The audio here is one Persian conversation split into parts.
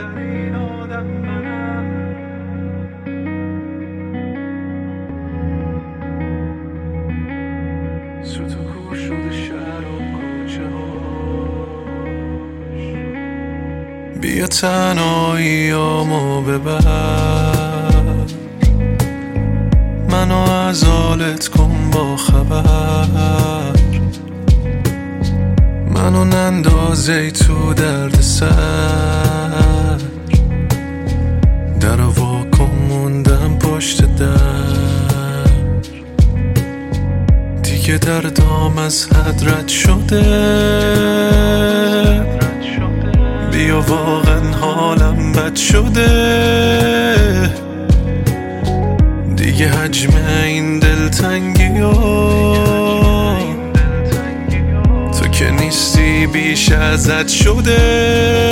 ترین آدم منم. سوت و کور شده شهر و کوچه هاش. بیا تنهاییامو ببر، منو از حالت کن با خبر، منو نندازی تو درد سر، در واکن موندم پشت در، دیگه دردام از حد رد شده، بیا واقعا حالم بد شده، دیگه حجم این دلتنگی تو که نیستی بیش ازت شده.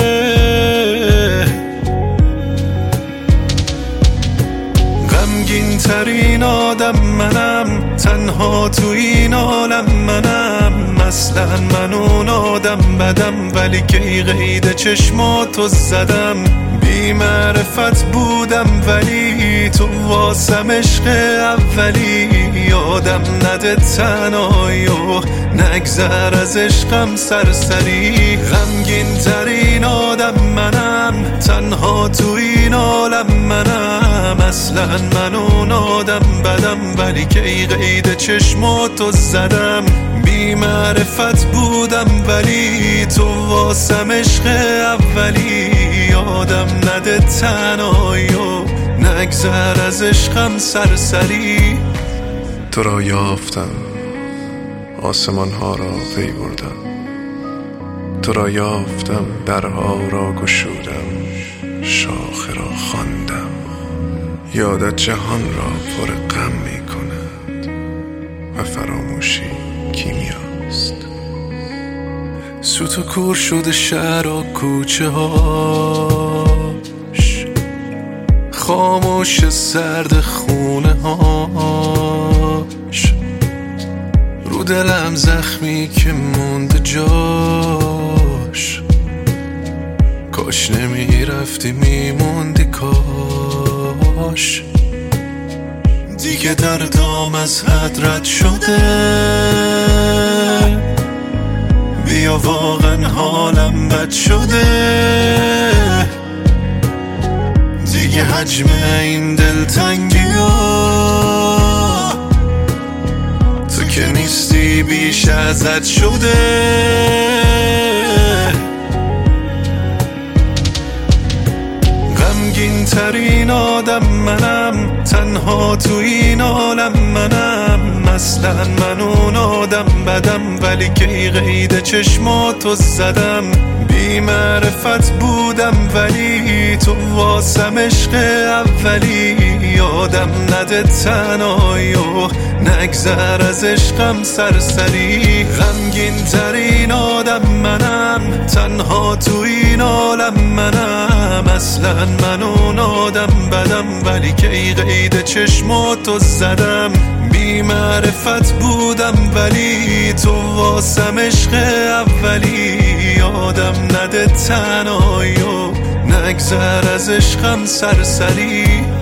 غمگین ترین آدم منم، تنها تو این عالم منم، اصلا من اون آدم بدم، ولی کی قید چشماتو زدم، بی معرفت بودم ولی تو واسم عشق اولی، یادم نده تنهایی و نگذر از عشقم سرسری. غمگین ترین آدم منم، تنها تو این عالم منم، اصلا من اون آدم بدم، ولی کی قید چشماتو زدم، بی معرفت بودم ولی تو واسم عشق اولی، یادم نده تنهایی و نگذر از عشقم سرسری. تو را یافتم، آسمان ها را پی بردم، تو را یافتم، درها را گشودم، شاخه را خواندم، یادت جهان را پر غم می کند و فراموشی کیمیاست. سوت و کور شده شهر و کوچه هاش، خاموش سرد خونه هاش، رو دلم زخمی که مونده جاش، کاش نمیرفتی میموندی کاش، دیگه دردام از حد رد شده، بیا واقعا حالم بد شده، دیگه حجم این دلتنگی تو که نیستی بیش ازت شده. غمگین ترین آدم منم، تنها تو این عالم منم، اصلا من اون آدم بدم، ولی کی قید چشماتو زدم، بی معرفت بودم ولی تو واسم عشق اولی، یادم نده تنهایی و نگذر از عشقم سرسری. غمگین ترین آدم منم، تنها تو این عالم منم، اصلا من اون آدم بدم، ولی کی قید چشماتو زدم، بی معرفت بودم ولی تو واسم عشق اولی، یادم نده تنهایی و نگذر از عشقم سرسری.